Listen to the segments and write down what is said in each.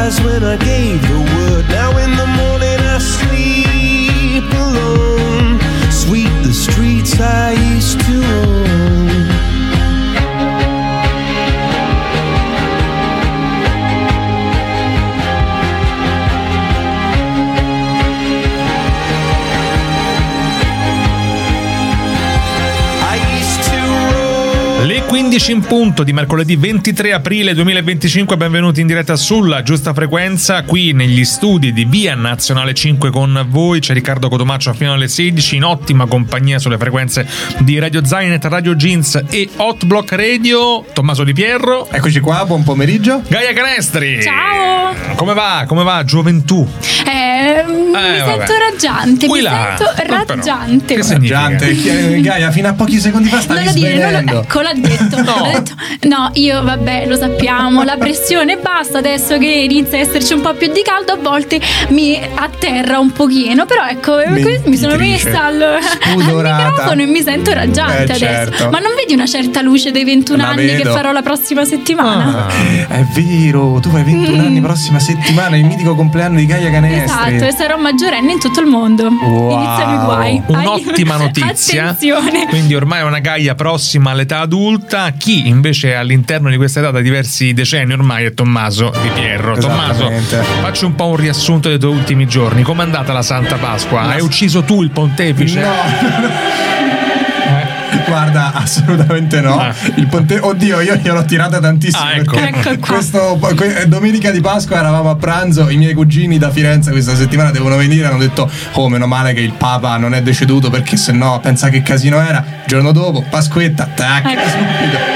eyes when I gave the word. Now in the morning I sleep alone. Sweep the streets I used to own. Le 15 in punto di mercoledì 23 aprile 2025, benvenuti in diretta sulla giusta frequenza, qui negli studi di Via Nazionale 5 con voi, c'è Riccardo Cotomaccio fino alle 16, in ottima compagnia sulle frequenze di Radio Zainet, Radio Jeans e Hot Block Radio, Tommaso Di Pierro. Eccoci qua, buon pomeriggio. Gaia Canestri. Ciao. Come va? Gioventù? Mi sento raggiante, Qui mi là. sento raggiante. Che significa? Gaia, fino a pochi secondi fa stavi svenendo. Ecco, l'ha detto. No, io vabbè, lo sappiamo, la pressione basta, adesso che inizia a esserci un po' più di caldo, a volte mi atterra un pochino, però ecco, mi sono messa al microfono e mi sento raggiante adesso. Certo. Ma non vedi una certa luce dei 21 anni che farò la prossima settimana? È vero, tu fai 21 anni prossima settimana, il mitico compleanno di Gaia Canestri. Esatto, e sarò maggiorenne in tutto il mondo. Wow. Iniziano i guai. Un'ottima notizia. Attenzione. Quindi ormai è una Gaia prossima all'età adulta. Chi invece è all'interno di questa età da diversi decenni ormai è Tommaso Di Pierro. Tommaso, facci un po' un riassunto dei tuoi ultimi giorni. Com'è andata la Santa Pasqua? Hai ucciso tu il pontefice? No. Guarda, assolutamente no. Oddio, io gliel'ho tirata tantissimo. Ecco qua. Domenica di Pasqua eravamo a pranzo, i miei cugini da Firenze questa settimana devono venire, hanno detto meno male che il Papa non è deceduto, perché sennò pensa che casino era. Giorno dopo, Pasquetta, tac, subito.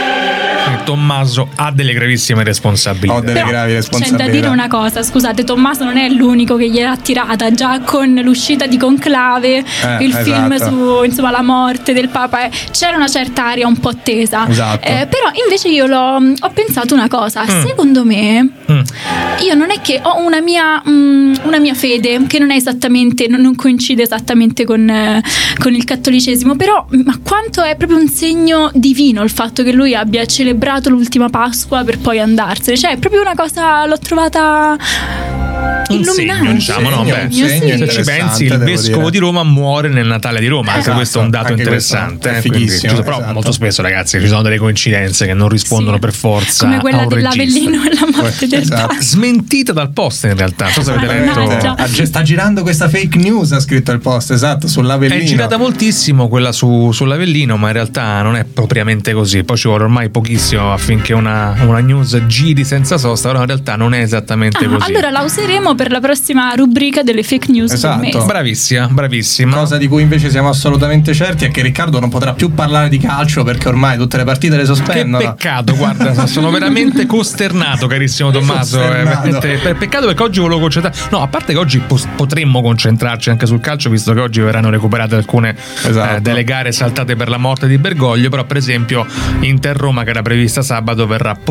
Tommaso ha delle gravissime responsabilità. Ho delle gravi responsabilità. C'è da dire una cosa, scusate, Tommaso non è l'unico che gliel'ha tirata, già con l'uscita di Conclave, il film su insomma la morte del Papa, c'era una certa aria un po' tesa. Esatto. Però invece io ho pensato una cosa, secondo me io non è che ho una mia fede che non è esattamente, non coincide esattamente con il cattolicesimo, però ma quanto è proprio un segno divino il fatto che lui abbia celebrato l'ultima Pasqua per poi andarsene, cioè è proprio una cosa, l'ho trovata illuminante. Se ci pensi, il vescovo di Roma muore nel Natale di Roma, anche questo è un dato interessante. È fighissimo. Però molto spesso, ragazzi, ci sono delle coincidenze che non rispondono per forza, come quella a un dell'Avellino e la morte del Papa. Smentita dal Post, in realtà. Non so se avete letto. Sta girando questa fake news, ha scritto il Post, esatto, sull'Avellino. È girata moltissimo quella sull'Avellino, ma in realtà non è propriamente così. Poi ci vuole ormai pochissimo affinché una news giri senza sosta, però in realtà non è esattamente così. Allora la useremo per la prossima rubrica delle fake news. Esatto. Bravissima. Cosa di cui invece siamo assolutamente certi è che Riccardo non potrà più parlare di calcio, perché ormai tutte le partite le sospendono. Che peccato, guarda, sono veramente costernato, carissimo Tommaso. Peccato, perché oggi volevo concentrare. No, a parte che oggi potremmo concentrarci anche sul calcio, visto che oggi verranno recuperate alcune delle gare saltate per la morte di Bergoglio. Però per esempio Inter-Roma, che era prevista sabato,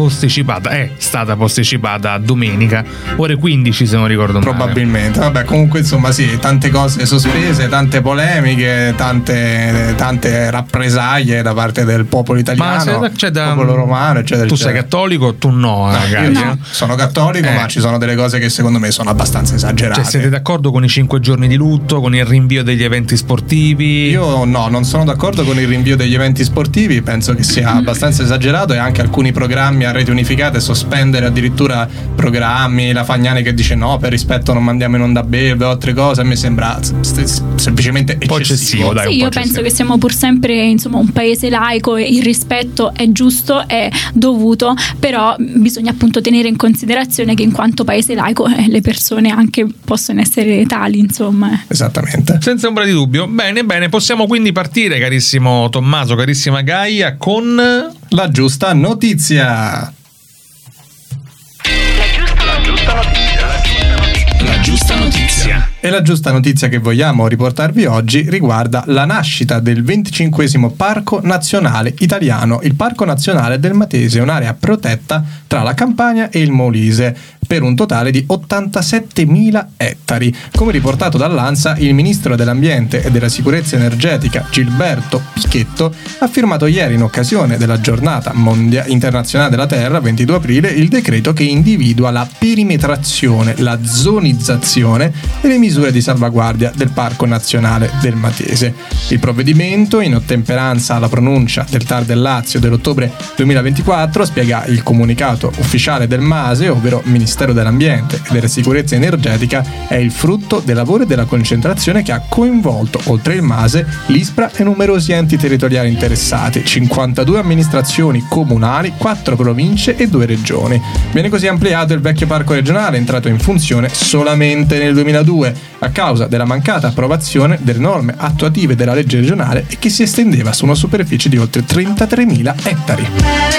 è stata posticipata a domenica ore 15, se non ricordo male. Probabilmente. Vabbè, comunque insomma sì, tante cose sospese, tante polemiche, tante rappresaglie da parte del popolo italiano, popolo romano, eccetera. Tu sei cattolico? Tu no, io no. Sono cattolico, ma ci sono delle cose che secondo me sono abbastanza esagerate. Cioè, siete d'accordo con i 5 giorni di lutto, con il rinvio degli eventi sportivi? Io no, non sono d'accordo con il rinvio degli eventi sportivi, penso che sia abbastanza esagerato, e anche alcuni programmi a reti unificate sospendere addirittura programmi, la Fagnani che dice no, per rispetto non mandiamo in onda Belve o altre cose, a me sembra semplicemente eccessivo. Dai, io penso che siamo pur sempre insomma un paese laico e il rispetto è giusto, è dovuto, però bisogna appunto tenere in considerazione che in quanto paese laico le persone anche possono essere tali, insomma. Esattamente. Senza ombra di dubbio. Bene, possiamo quindi partire, carissimo Tommaso, carissima Gaia, con la giusta notizia. La giusta notizia. E la giusta notizia che vogliamo riportarvi oggi riguarda la nascita del 25° Parco Nazionale Italiano, il Parco Nazionale del Matese, un'area protetta tra la Campania e il Molise, per un totale di 87.000 ettari. Come riportato dall'ANSA, il ministro dell'Ambiente e della Sicurezza Energetica, Gilberto Pichetto, ha firmato ieri, in occasione della Giornata Internazionale della Terra, 22 aprile, il decreto che individua la perimetrazione, la zonizzazione e le misure di salvaguardia del Parco Nazionale del Matese. Il provvedimento, in ottemperanza alla pronuncia del TAR del Lazio dell'ottobre 2024, spiega il comunicato ufficiale del MASE, ovvero Ministero dell'Ambiente e della Sicurezza Energetica, è il frutto del lavoro e della concentrazione che ha coinvolto, oltre il MASE, l'ISPRA e numerosi enti territoriali interessati, 52 amministrazioni comunali, 4 province e 2 regioni. Viene così ampliato il vecchio parco regionale, entrato in funzione solamente nel 2002, a causa della mancata approvazione delle norme attuative della legge regionale e che si estendeva su una superficie di oltre 33.000 ettari.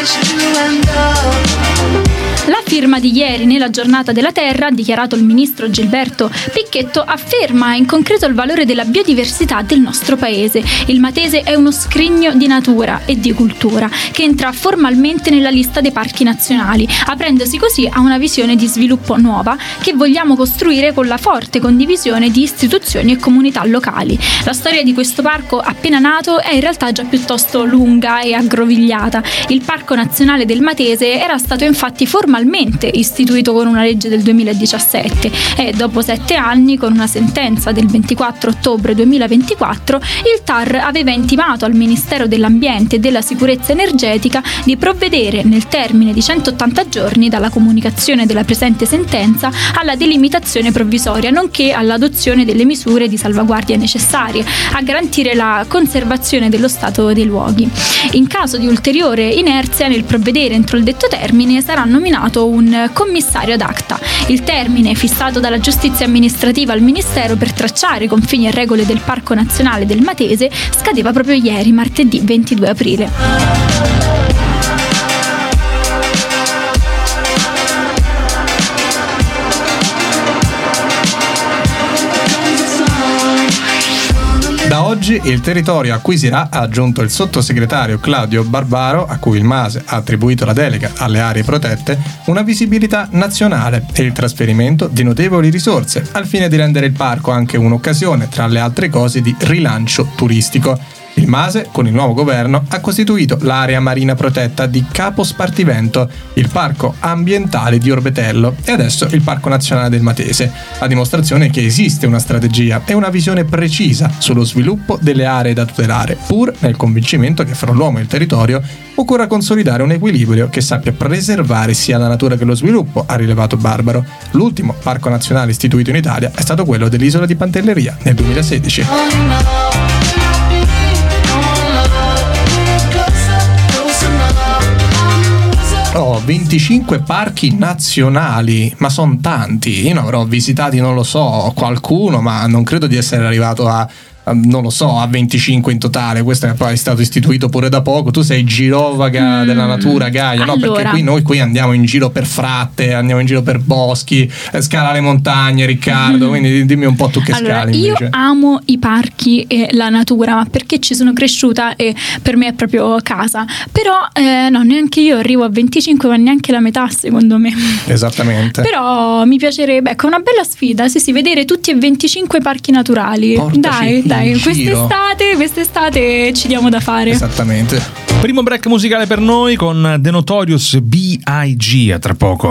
La firma di ieri nella Giornata della Terra, ha dichiarato il ministro Gilberto Pichetto, afferma in concreto il valore della biodiversità del nostro paese. Il Matese è uno scrigno di natura e di cultura che entra formalmente nella lista dei parchi nazionali, aprendosi così a una visione di sviluppo nuova che vogliamo costruire con la forte condivisione di istituzioni e comunità locali. La storia di questo parco appena nato è in realtà già piuttosto lunga e aggrovigliata. Il Parco Nazionale del Matese era stato infatti formalmente istituito con una legge del 2017 e dopo 7 anni, con una sentenza del 24 ottobre 2024, il TAR aveva intimato al Ministero dell'Ambiente e della Sicurezza Energetica di provvedere nel termine di 180 giorni dalla comunicazione della presente sentenza alla delimitazione provvisoria, nonché all'adozione delle misure di salvaguardia necessarie a garantire la conservazione dello stato dei luoghi. In caso di ulteriore inerzia nel provvedere entro il detto termine, sarà nominato un commissario ad acta. Il termine fissato dalla giustizia amministrativa al Ministero per tracciare confini e regole del Parco Nazionale del Matese scadeva proprio ieri, martedì 22 aprile. Da oggi il territorio acquisirà, ha aggiunto il sottosegretario Claudio Barbaro, a cui il MASE ha attribuito la delega alle aree protette, una visibilità nazionale e il trasferimento di notevoli risorse, al fine di rendere il parco anche un'occasione, tra le altre cose, di rilancio turistico. Il MASE, con il nuovo governo, ha costituito l'area marina protetta di Capo Spartivento, il parco ambientale di Orbetello e adesso il Parco Nazionale del Matese, a dimostrazione che esiste una strategia e una visione precisa sullo sviluppo delle aree da tutelare, pur nel convincimento che fra l'uomo e il territorio occorra consolidare un equilibrio che sappia preservare sia la natura che lo sviluppo, ha rilevato Barbaro. L'ultimo parco nazionale istituito in Italia è stato quello dell'isola di Pantelleria nel 2016. 25 parchi nazionali, ma sono tanti. Io ne avrò visitati, non lo so, qualcuno, ma non credo di essere arrivato a non lo so, a 25 in totale. Questo è poi stato istituito pure da poco. Tu sei girovaga della natura, Gaia, no? Allora, perché noi andiamo in giro per fratte, andiamo in giro per boschi, scala le montagne, Riccardo, quindi dimmi un po' tu che scali invece. Io amo i parchi e la natura, ma perché ci sono cresciuta e per me è proprio casa. Però no, neanche io arrivo a 25, ma neanche la metà secondo me. Esattamente. Però mi piacerebbe, ecco, una bella sfida, sì, vedere tutti e 25 parchi naturali. Portaci Dai, quest'estate ci diamo da fare. Esattamente. Primo break musicale per noi con The Notorious B.I.G. a tra poco.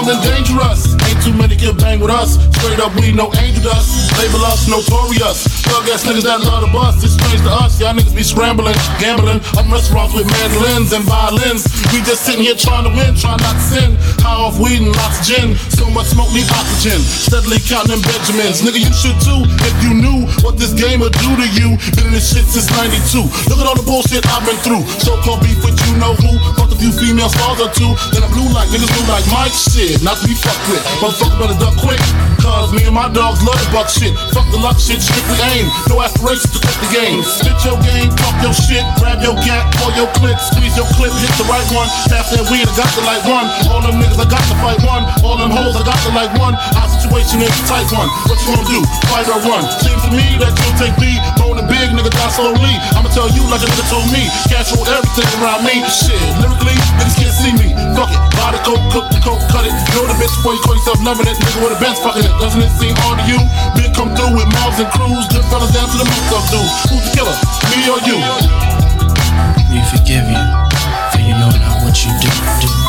and dangerous. Ain't too many can bang with us. Straight up, we no angel dust. Label us notorious. Thug ass niggas that love to bust. It's strange to us. Y'all niggas be scrambling, gambling. Up restaurants with mandolins and violins. We just sitting here trying to win, trying not to sin. High off weed and lots of gin. So much smoke need oxygen. Steadily counting them Benjamins. Nigga, you should too if you knew what this game would do to you. Been in this shit since 92. Look at all the bullshit I've been through. So-called beef with you know who. Fuck a few female stars or two. Then I'm blue like niggas blue like Mike. Shit, not to be fucked with. Motherfucker better duck quick. Cause me and my dogs love the buck shit. Fuck the luck shit, strictly aim. No aspirations to quit the game. Spit your game, talk your shit. Grab your gat, pull your clip. Squeeze your clip, hit the right one. Pass that weed, I got to like one. All them niggas, I got to fight one. All them hoes, I got to like one. Our situation is a tight one. What you gonna do? Fight or run? Seems to me that you'll take me. Bone and big, nigga, die slowly. I'ma tell you like a nigga told me. Cash roll everything around me. Shit, lyrically, niggas can't see me. Fuck it, buy the coke, cook the coke, cut it. Know the bitch before you call yourself loving it. Nigga with a bench fucking it. Doesn't it seem hard to you? Big come through with mobs and crews. Good fellas down to the most of dude. Who's the killer? Me or you? We forgive you, for you know not what you do.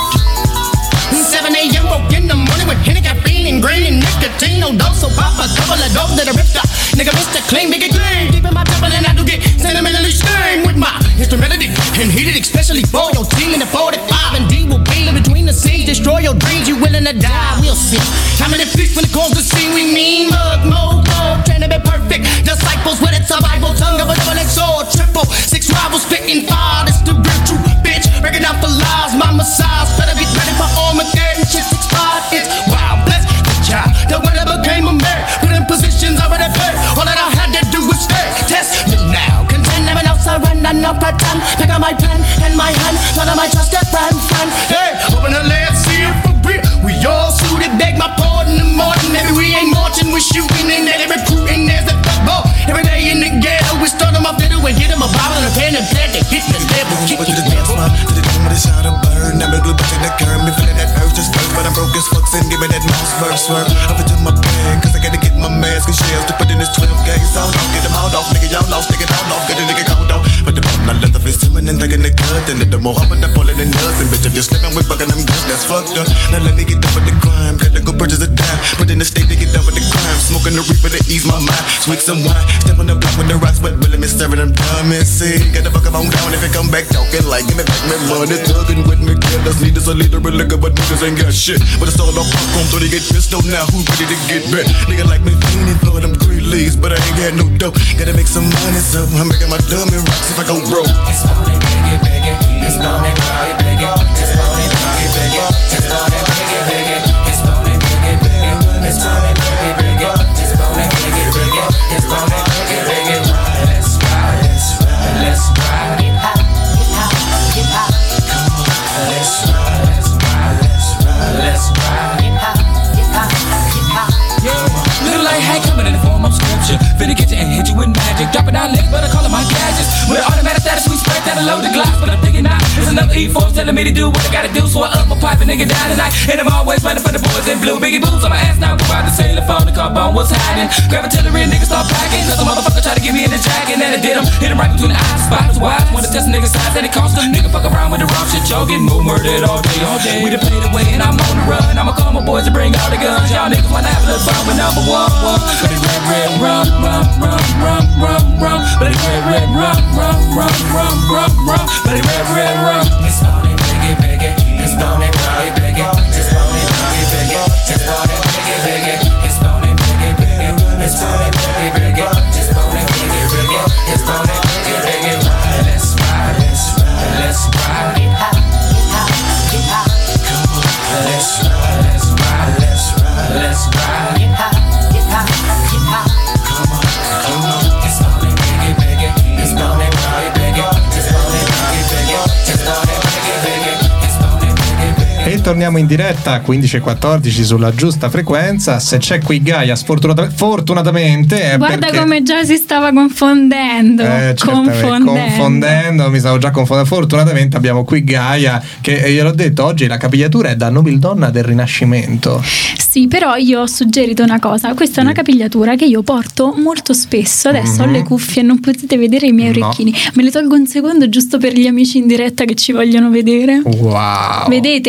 7 a.m. woke in the morning with Henny, caffeine, and green, and nicotine. No dose, so pop a couple of dope that I ripped up. Nigga, Mr. Clean, make it clean. Deep in my temple, and I do get sentimentally stained with my instrumentality. And heated, especially for your team in the 45. And D will be in between the scenes. Destroy your dreams, you willing to die, we'll see. How many feast when it calls the scene? We mean mug, mode, trying to be perfect. Disciples with a survival tongue of a double-edged sword. Triple, 6 rivals spitting fire. It's the virtue, bitch. Breaking down for lies, my massage. Better get ready for Armageddon. Shit, 6'5", it's wild, bless the child. The winner became a man. Put in positions already paid. All that I had to do was stay. Test me now. Contend, never know, surrender, no pretend. Pick up my pen and my hand. None of my trusted friend. Hey, open the lid, see it for real. We all suited, beg my pardon in the morning. Maybe we ain't marching, we shooting and they recruiting. There's a football. Every day in the ghetto, we start them up fiddle and hit them a bottle and a pen and plan to hit the level. Kick it to the dance floor, to the dome with a shot of burn. Never glue back in the curb, me feeling that urge just first. But I'm broke as fuck, and give me that mouse first swerve. Up into my bag, cause I gotta get my mask and shells to put in this 12 gauge sound off. Get them out off, nigga, y'all lost, nigga, y'all off. Get a nigga caught off. But the bottom, I left the face swimming and thinking the cut. And the more hopping, I'm pulling the nuts. And bitch, if you're slipping with bucking them guns, that's fucked up. Now let me get done with the crime. Gotta go purchase a dime. Put in the state to get done with the crime. Smoking the reaper to ease my mind. Sweet some wine. Step on the block with the rocks, but really me serving them dumb and see. Get the fuck up on down if it come back talking like give me back my money. Thugging with me, killers need us a leader of liquor, but niggas ain't got shit. But it's all off popcorn, so they get pissed off now. Who ready to get back? Nigga like me feeling for them green leaves, but I ain't got no dough. Gotta make some money, so I'm making my dumb and rocks if I go broke. It's on it, big it. It's on it, big it. It's on it, big it. It's on it, big it. It's on it, big it. It's on it, big it. It's on it, big it. It's on it, big it. Let's ride, let's ride. Hip hop, hip hop, hip hop. Come on, let's ride, let's ride, let's ride. Hip hop, hip hop, hip hop. Yeah, little light hat coming in the form of scripture. Finna get you and hit you with magic. Dropping down licks, but I call it my gadgets. With an automatic status, we spread that load the glass, but I'm thinking now. There's another E4 telling me to do what I gotta do, so I up my pipe and nigga down tonight. And I'm always running for the boys in blue. Biggie boots on my ass now, go out the sailor phone, the car bone, what's hiding? Grab artillery and niggas start packing, cause a motherfucker try to get me in the jacket. And I did him, hit him right between the eyes, spots wide. Wanna test a nigga's size, and it cost a nigga fuck around with the wrong shit, y'all getting more murdered all day, all day. We done played away and I'm on the run. I'ma call my boys to bring all the guns. Y'all niggas wanna have a little fun with number one. But it red, rum, rum, rum, rum, rum, rum. But it red, rum, rum, rum, rum, rum, rum. But it red, rum. It's on it, big it. It's on it, big it. It's on it, big it. It's on it, big it. It's on it, big it. It's on it, big it. It's on it, big it. It's on it, big it. Let's ride, let's ride. Hip hop, hip hop, hip hop. Come on, let's ride, let's ride, let's ride. Hip hop, hip hop, hip hop. Come on, it's on it, big it. It's on it, big it. It's on it, big it. It's on it, big it. It's on it, big it. E torniamo in diretta a 15:14 sulla giusta frequenza. Se c'è qui Gaia, fortunatamente guarda perché... come già si stava confondendo. Confondendo, mi stavo già confondendo. Fortunatamente abbiamo qui Gaia, che gliel'ho detto, oggi la capigliatura è da nobildonna del Rinascimento. Sì, però io ho suggerito una cosa. Questa è una capigliatura che io porto molto spesso. Adesso ho le cuffie e non potete vedere i miei orecchini. Me le tolgo un secondo giusto per gli amici in diretta che ci vogliono vedere. Wow. Vedete? Da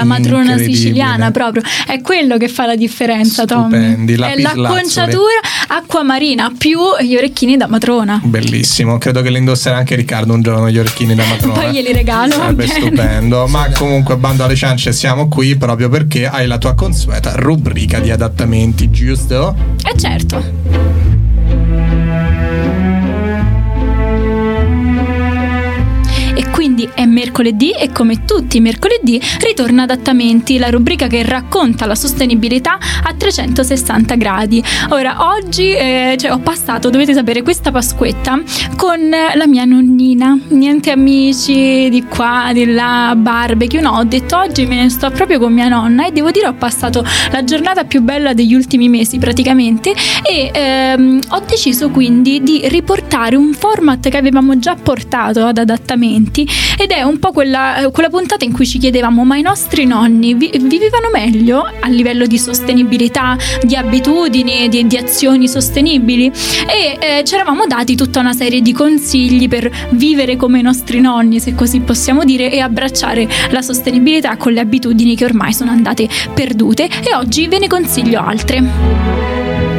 matrona siciliana, proprio è quello che fa la differenza. Stupendi, Tommy, è l'acconciatura acqua marina più gli orecchini da matrona. Bellissimo, credo che li indosserà anche Riccardo un giorno gli orecchini da matrona. Poi glieli regalo. Sarebbe stupendo. Ma comunque, bando alle ciance, siamo qui proprio perché hai la tua consueta rubrica di adattamenti, giusto? Certo. E quindi è mercoledì e come tutti i mercoledì ritorna Adattamenti, la rubrica che racconta la sostenibilità a 360 gradi. Ora, oggi ho passato, dovete sapere, questa Pasquetta con la mia nonnina. Niente amici di qua, di là, barbecue, no, ho detto oggi me ne sto proprio con mia nonna e devo dire ho passato la giornata più bella degli ultimi mesi praticamente e ho deciso quindi di riportare un format che avevamo già portato ad Adattamenti ed è un po' quella puntata in cui ci chiedevamo: ma i nostri nonni vivevano meglio a livello di sostenibilità, di abitudini, di azioni sostenibili? E ci eravamo dati tutta una serie di consigli per vivere come i nostri nonni, se così possiamo dire, e abbracciare la sostenibilità con le abitudini che ormai sono andate perdute, e oggi ve ne consiglio altre.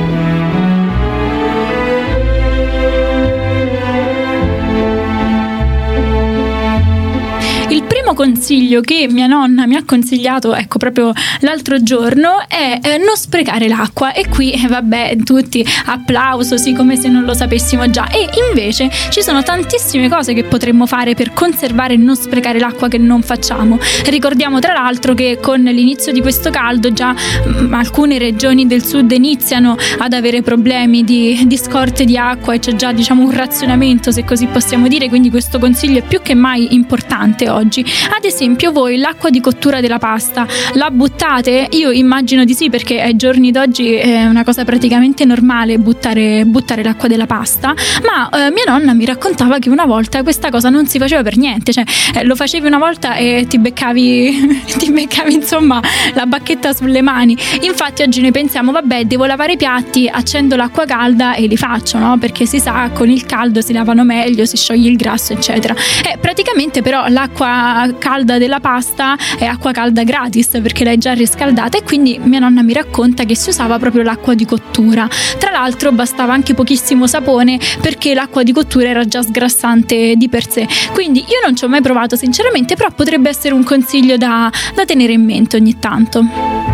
Il primo consiglio che mia nonna mi ha consigliato, ecco, proprio l'altro giorno è non sprecare l'acqua, e qui vabbè, tutti applauso, sì, come se non lo sapessimo già. E invece ci sono tantissime cose che potremmo fare per conservare e non sprecare l'acqua che non facciamo. Ricordiamo tra l'altro che con l'inizio di questo caldo già alcune regioni del sud iniziano ad avere problemi di scorte di acqua e c'è già, diciamo, un razionamento, se così possiamo dire, quindi questo consiglio è più che mai importante oggi. Ad esempio, voi l'acqua di cottura della pasta la buttate? Io immagino di sì, perché ai giorni d'oggi è una cosa praticamente normale buttare l'acqua della pasta, ma mia nonna mi raccontava che una volta questa cosa non si faceva per niente, cioè lo facevi una volta e ti beccavi insomma la bacchetta sulle mani. Infatti oggi noi pensiamo: vabbè, devo lavare i piatti, accendo l'acqua calda e li faccio, no? Perché si sa, con il caldo si lavano meglio, si scioglie il grasso, eccetera. Praticamente però l'acqua calda della pasta è acqua calda gratis, perché l'hai già riscaldata, e quindi mia nonna mi racconta che si usava proprio l'acqua di cottura. Tra l'altro bastava anche pochissimo sapone, perché l'acqua di cottura era già sgrassante di per sé. Quindi io non ci ho mai provato sinceramente, però potrebbe essere un consiglio da tenere in mente ogni tanto.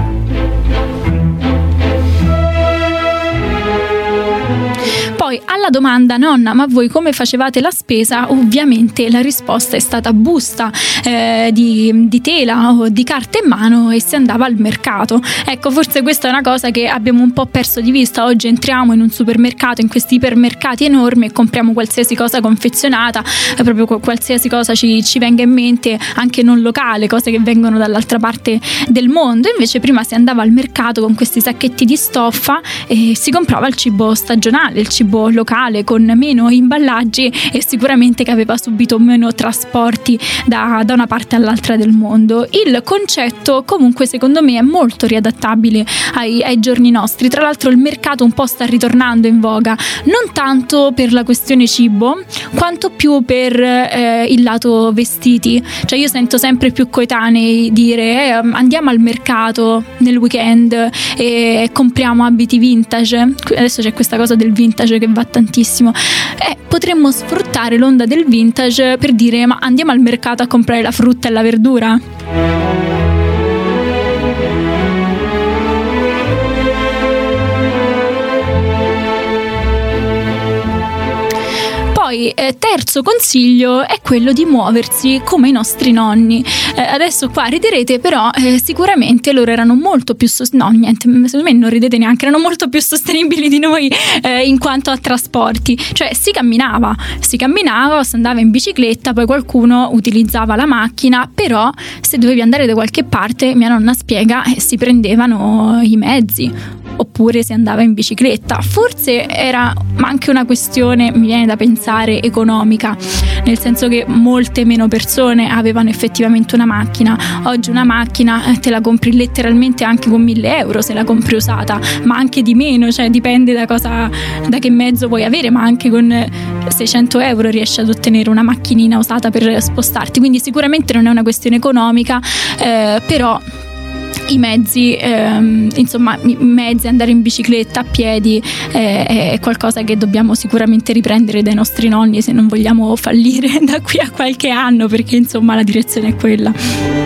Poi alla domanda: nonna, ma voi come facevate la spesa? Ovviamente la risposta è stata busta di tela o di carta in mano, e si andava al mercato. Ecco, forse questa è una cosa che abbiamo un po' perso di vista. Oggi entriamo in un supermercato, in questi ipermercati enormi, e compriamo qualsiasi cosa confezionata, proprio qualsiasi cosa ci venga in mente, anche non locale, cose che vengono dall'altra parte del mondo. Invece prima si andava al mercato con questi sacchetti di stoffa e si comprava il cibo stagionale, il cibo locale, con meno imballaggi, e sicuramente che aveva subito meno trasporti da una parte all'altra del mondo. Il concetto comunque secondo me è molto riadattabile ai giorni nostri. Tra l'altro il mercato un po' sta ritornando in voga, non tanto per la questione cibo quanto più per il lato vestiti. Cioè io sento sempre più coetanei dire andiamo al mercato nel weekend e compriamo abiti vintage. Adesso c'è questa cosa del vintage che va tantissimo, potremmo sfruttare l'onda del vintage per dire: ma andiamo al mercato a comprare la frutta e la verdura? Poi terzo consiglio è quello di muoversi come i nostri nonni. Adesso qua riderete, però sicuramente loro erano molto più no, niente, secondo me non ridete neanche, erano molto più sostenibili di noi in quanto a trasporti. Cioè si camminava, si andava in bicicletta, poi qualcuno utilizzava la macchina, però se dovevi andare da qualche parte, mia nonna spiega, si prendevano i mezzi. oppure si andava in bicicletta. Forse era anche una questione, mi viene da pensare, economica, nel senso che molte meno persone avevano effettivamente una macchina. Oggi una macchina te la compri letteralmente anche con 1.000 euro se la compri usata, ma anche di meno, cioè dipende da che mezzo puoi avere, ma anche con 600 euro riesci ad ottenere una macchinina usata per spostarti. Quindi sicuramente non è una questione economica, però i mezzi, andare in bicicletta, a piedi, è qualcosa che dobbiamo sicuramente riprendere dai nostri nonni se non vogliamo fallire da qui a qualche anno, perché insomma la direzione è quella.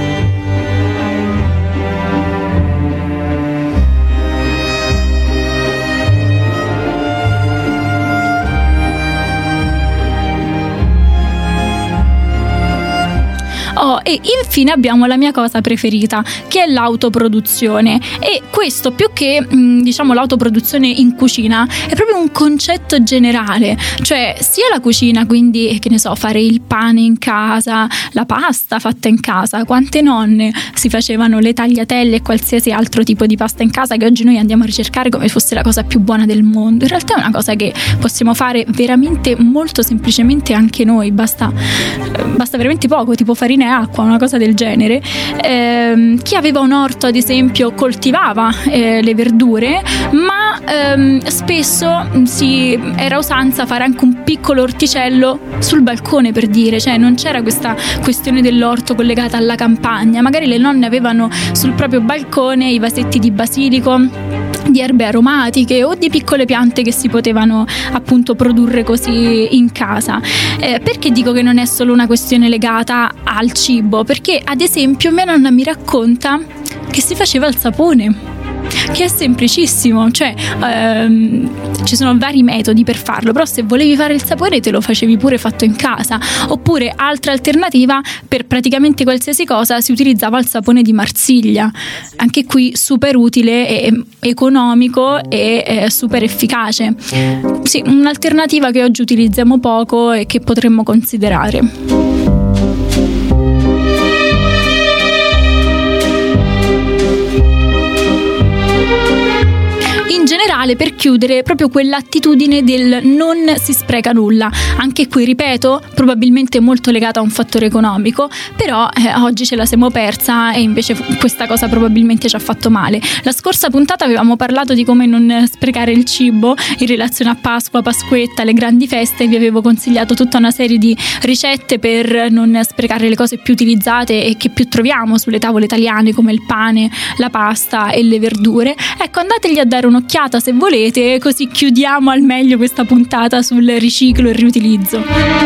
E infine abbiamo la mia cosa preferita, che è l'autoproduzione, e questo più che l'autoproduzione in cucina è proprio un concetto generale, cioè sia la cucina, quindi che ne so, fare il pane in casa, la pasta fatta in casa. Quante nonne si facevano le tagliatelle e qualsiasi altro tipo di pasta in casa che oggi noi andiamo a ricercare come fosse la cosa più buona del mondo. In realtà è una cosa che possiamo fare veramente molto semplicemente anche noi, basta veramente poco, tipo farina e acqua, una cosa del genere. Chi aveva un orto, ad esempio, coltivava le verdure, ma spesso era usanza fare anche un piccolo orticello sul balcone, per dire, cioè non c'era questa questione dell'orto collegata alla campagna. Magari le nonne avevano sul proprio balcone i vasetti di basilico, di erbe aromatiche o di piccole piante che si potevano appunto produrre così in casa. Perché dico che non è solo una questione legata al cibo? Perché ad esempio mia nonna mi racconta che si faceva il sapone, che è semplicissimo, cioè ci sono vari metodi per farlo, però se volevi fare il sapone te lo facevi pure fatto in casa. Oppure altra alternativa, per praticamente qualsiasi cosa si utilizzava il sapone di Marsiglia, anche qui super utile e economico e super efficace. Sì, un'alternativa che oggi utilizziamo poco e che potremmo considerare. In generale, per chiudere, proprio quell'attitudine del non si spreca nulla, anche qui ripeto, probabilmente molto legata a un fattore economico, però oggi ce la siamo persa e invece questa cosa probabilmente ci ha fatto male. La scorsa puntata avevamo parlato di come non sprecare il cibo in relazione a Pasqua, Pasquetta, le grandi feste, e vi avevo consigliato tutta una serie di ricette per non sprecare le cose più utilizzate e che più troviamo sulle tavole italiane, come il pane, la pasta e le verdure. Ecco, andategli a dare un'occhiata se volete, così chiudiamo al meglio questa puntata sul riciclo e riutilizzo.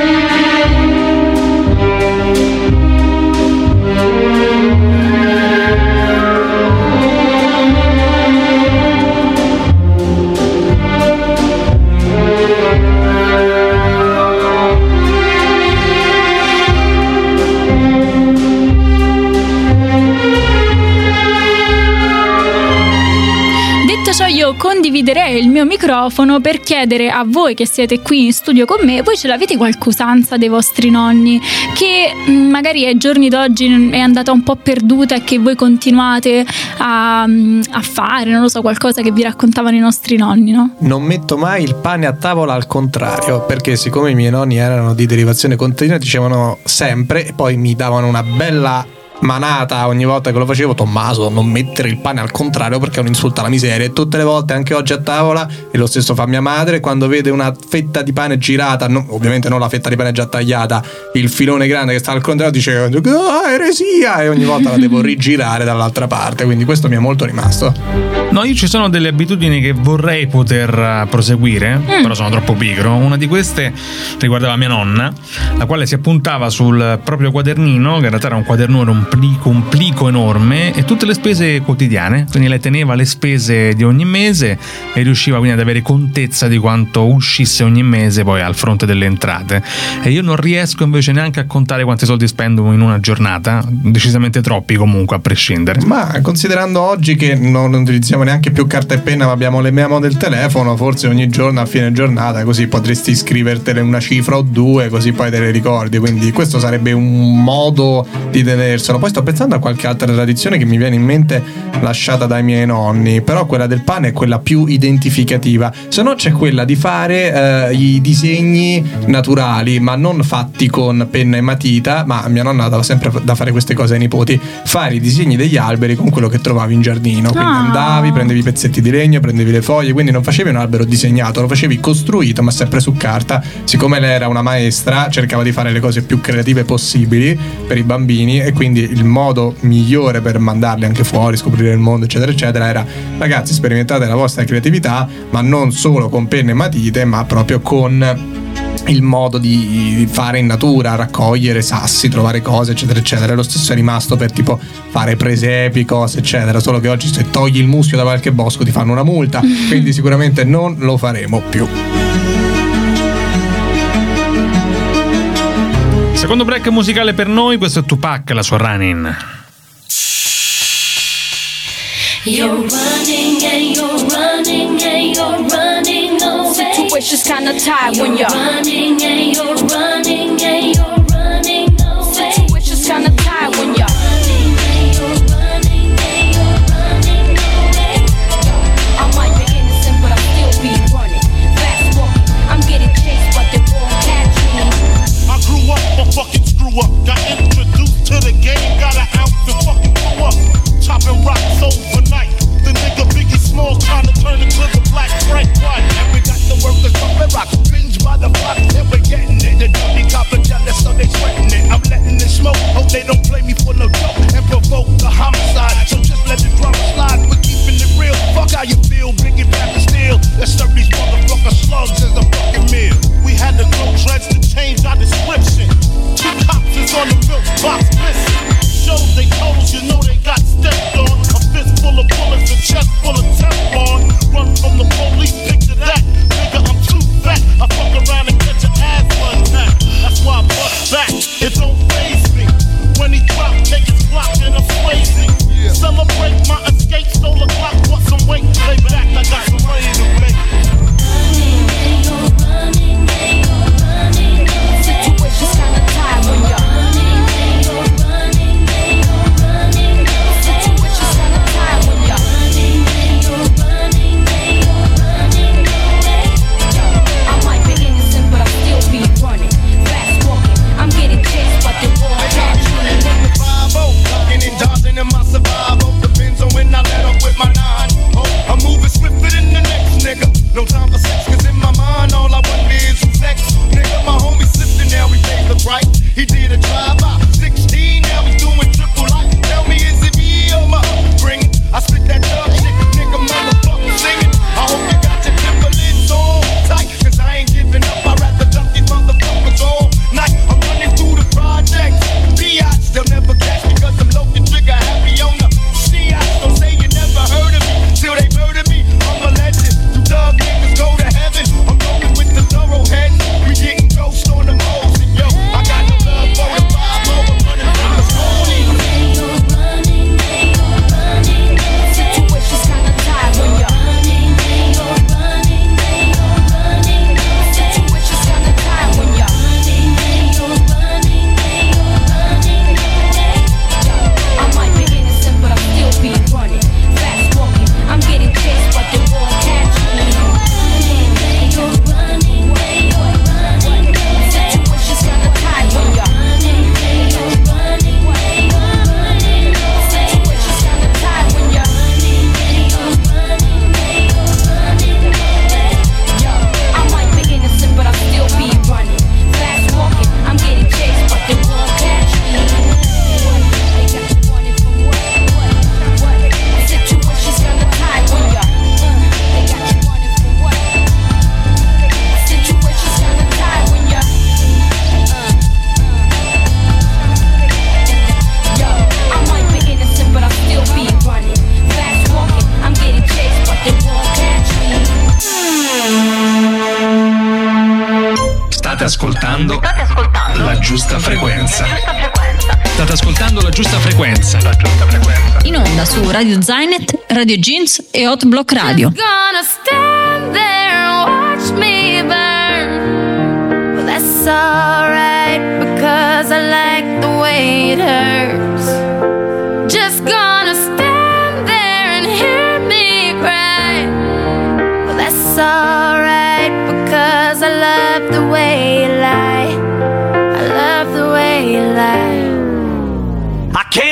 Io condividerei il mio microfono per chiedere a voi che siete qui in studio con me: voi ce l'avete qualche usanza dei vostri nonni che magari ai giorni d'oggi è andata un po' perduta e che voi continuate a fare, non lo so, qualcosa che vi raccontavano i nostri nonni, no? Non metto mai il pane a tavola al contrario, perché siccome i miei nonni erano di derivazione continua, dicevano sempre, e poi mi davano una bella manata ogni volta che lo facevo: Tommaso, non mettere il pane al contrario perché è un insulto alla miseria. E tutte le volte, anche oggi a tavola, e lo stesso fa mia madre, quando vede una fetta di pane girata, ovviamente non la fetta di pane già tagliata, il filone grande che sta al contrario, dice eresia, e ogni volta la devo rigirare dall'altra parte. Quindi questo mi è molto rimasto. No, io ci sono delle abitudini che vorrei poter proseguire, però sono troppo pigro. Una di queste riguardava mia nonna, la quale si appuntava sul proprio quadernino, che in realtà era un quadernone, un plico enorme, e tutte le spese quotidiane, quindi lei teneva le spese di ogni mese e riusciva quindi ad avere contezza di quanto uscisse ogni mese poi al fronte delle entrate. E io non riesco invece neanche a contare quanti soldi spendo in una giornata, decisamente troppi comunque, a prescindere. Ma considerando oggi che non utilizziamo neanche più carta e penna, ma abbiamo le memo del telefono, forse ogni giorno a fine giornata così potresti scrivertele una cifra o due, così poi te le ricordi. Quindi questo sarebbe un modo di tenerselo. Poi sto pensando a qualche altra tradizione che mi viene in mente lasciata dai miei nonni, però quella del pane è quella più identificativa. Se no c'è quella di fare i disegni naturali, ma non fatti con penna e matita, ma mia nonna dava sempre da fare queste cose ai nipoti, fare i disegni degli alberi con quello che trovavi in giardino. Quindi andavi, prendevi i pezzetti di legno, prendevi le foglie, quindi non facevi un albero disegnato, lo facevi costruito ma sempre su carta. Siccome lei era una maestra, cercava di fare le cose più creative possibili per i bambini, e quindi il modo migliore per mandarli anche fuori, scoprire il mondo eccetera eccetera era: ragazzi, sperimentate la vostra creatività, ma non solo con penne e matite, ma proprio con il modo di fare in natura, raccogliere sassi, trovare cose eccetera eccetera. Lo stesso è rimasto per tipo fare presepi, cose eccetera, solo che oggi se togli il muschio da qualche bosco ti fanno una multa, quindi sicuramente non lo faremo più. Secondo break musicale per noi, questo è Tupac, la sua Running. You're running and you're running and you're running away. Situation's kinda tight when you're running and you're running and you're running away. Situation's kinda tight when you're running and you're running and you're running away. I might be innocent, but I'll still be running. Fast walking, I'm getting chased, but they won't catch me. I grew up a fucking screw up. Got introduced to the game, got an ounce to fucking grow up. Chopping rocks overnight. The nigga Biggie Small trying to turn into the black Frank White. And we got the workers pumping rocks, binge by the block, and we're getting it. The dirty copper jealous, so they sweating it. I'm letting it smoke, hope they don't play me for no joke and provoke the homicide. So just let the drama slide, we're keeping it real. Fuck how you feel, Biggie back to steel. Let's serve these motherfucker slugs as a fucking meal. We had to grow dreads to change our description. 2 cops is on the milk box, listen. Shows they toes, you know they got stepped on. A fist full of bullets, a chest full of Teflon. Run from the police, picture that. Nigga, I'm too fat. I fuck around and catch your ass one time. That's why I bust back. It don't faze me. When he drop, take his clock and I'm blazing. Celebrate my escape, stole a clock, want some weight. Lay back, I got some money to make. Running and you're running and you're running away. Situation's kinda tight when you're running and you're running and you're running away. Situation's kinda tight when you're running and you're running and you're running away. I might be innocent, but I'll still be running. Fast walking, I'm getting chased, but they won't catch me. 5-0, ducking and dodging in my survival. Depends on when I let up with my 9. I'm moving swifter than the next nigga. No time for sex, cause in my mind all I want is sex. Nigga, my homie slipped and now he paid the price. He did a drive-by, 16, now he's doing triple life. Tell me, is it me or my upbringing? I spit that dub shit, nigga, motherfucker singing. I hope you got your Timberlands on tight, cause I ain't giving up. I'd rather duck these motherfuckers all night. I'm running through the projects. Biatch, they'll never catch me cause I'm low-key trigger happy on the Shiatch. Don't say you never heard of me till they murder me. I'm a legend. You dog niggas go to heaven. I'm rolling with the thoroughhead. We getting ghost on the moles. And yo, I got no love for the 5-0. I'm running from the phony. You're running and you're running away. Situation's kinda tight when you're running and you're running and you're running away. Situation's kinda tight when you're running and you're running and you're running away. I might be innocent, but I'll still be running. Fast walking, I'm getting chased, but they won't catch me. Running and you're running and you're running away. Situation's kinda tight when you're running and you're running and you're running away. Situation's kinda tight when you're running and you're running and you're running away. Yo, I might be innocent, but I'll still be running. Fast walking, I'm getting chased, but they won't catch me. They got you running from what? Situation's kinda tight when you're they got you running from what? Situation's kinda tight when you're Yo, I might be innocent, but I'll still be running. Fast walking, I'm getting chased, but they won't catch me. State ascoltando la giusta frequenza. State ascoltando la giusta frequenza. In onda su Radio Zainet, Radio Jeans e Hot Block Radio. Gonna stand there and watch me burn. Well, that's alright because I like the way it hurts.